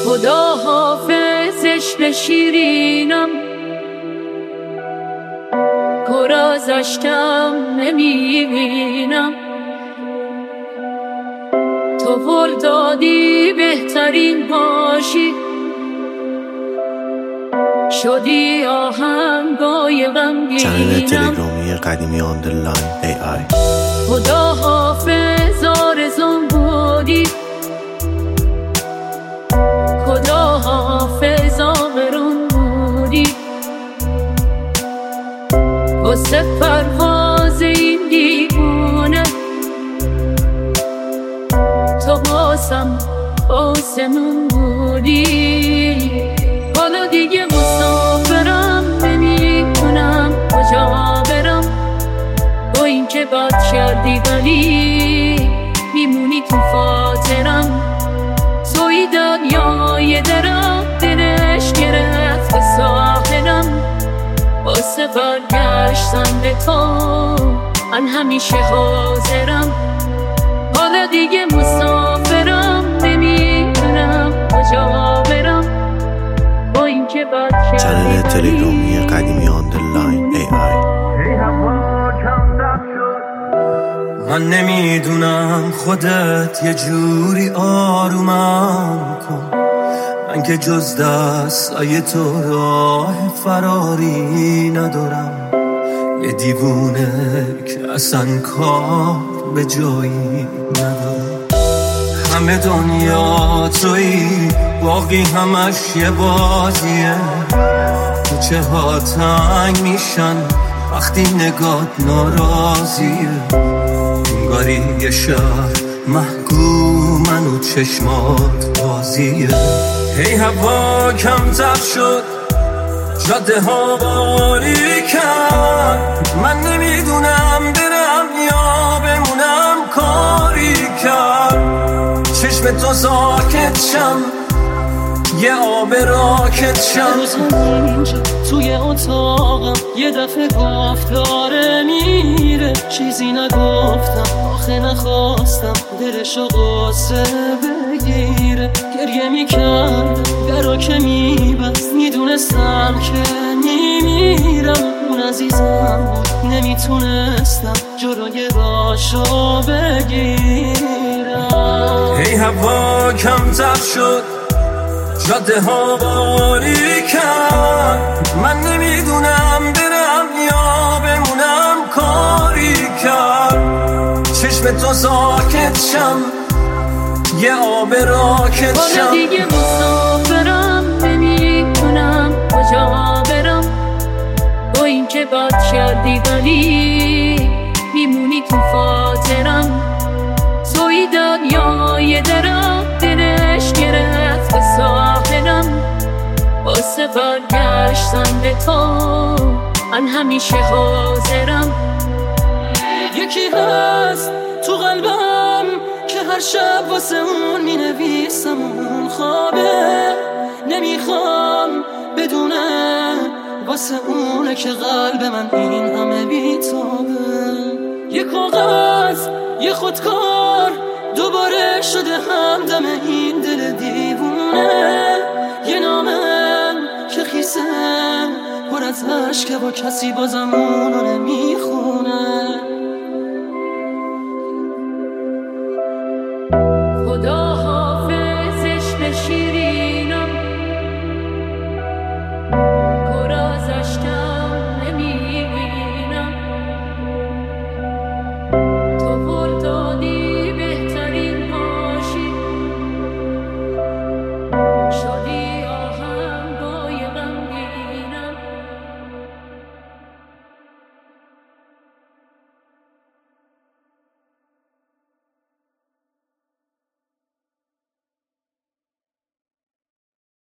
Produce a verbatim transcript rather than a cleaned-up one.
خدا حافظش به شیرینم، گرازشتم نمیبینم. تو هل دادی بهترین باشی، شدی آهنگای غمگینم. چنل تلگرامی قدیمی آندرلاین ای آی. خدا حافظ آرزوم بودی، خدا حافظ آبرون بودی. واسه پرواز این دیوونه تو باسم آسمون بودی. حالا دیگه مسافرم، نمیدونم کجا برم. با این که بد کردی ولی میمونی تو خاطرم. توی دنیای درم دلش گرفت به ساحلم. واسه برگشتن به تو من همیشه حاضرم. حالا دیگه مسافرم، نمیدونم کجا برم. با این که بد چنل تلگرامی قدیمی آندرلاین ای آی. من نمیدونم خودت یه جوری آرومم کن، من که جز دستای تو راه فراری ندارم. یه دیوونه که اصلا کار به جایی ندارم. همه دنیا تویی، باقی همش یه بازیه. کوچه ها تنگ میشن وقتی نگات ناراضیه. انگاری یه شهر محکومن و چشمات بازیه. هی هوا کمتر شد، جاده ها باریکن. من نمیدونم برم یا بمونم، کاری کرد چشم تو ساکت شم، یه آب راکت شم. اینجا توی اتاقم یه دفعه گفت داره میره. چیزی نگفتم آخه نخواستم دلشو قصه بگیره. گریه میکردم درا که میبست، میدونستم که میمیرم. اون عزیزم بود نمیتونستم جلوی راشو بگیرم. هی هوا کمتر شد، جاده ها باریکن. من نمیدونم برم یا بمونم، کاری کرد چشم تو ساکت شم، یه آب راکت شم. حالا دیگه مسافرم، نمیدونم کجا برم. با این که بد کردی ولی میمونی تو خاطرم. توی دنیای درم دلش گرفت به ساحلم. واسه برگشتن به تو من همیشه حاضرم. یکی هست تو قلبم که هر شب واسه اون می نویسم. اون خوابه نمیخوام بدونه، واسه اونه که قلب من این همه بیتابه. یه کاغذ یه خودکار دوباره شده همدم این دل دیوونه. یه نامه که خیسه پر از عشقه و کسی بازم اونو نمیخونه.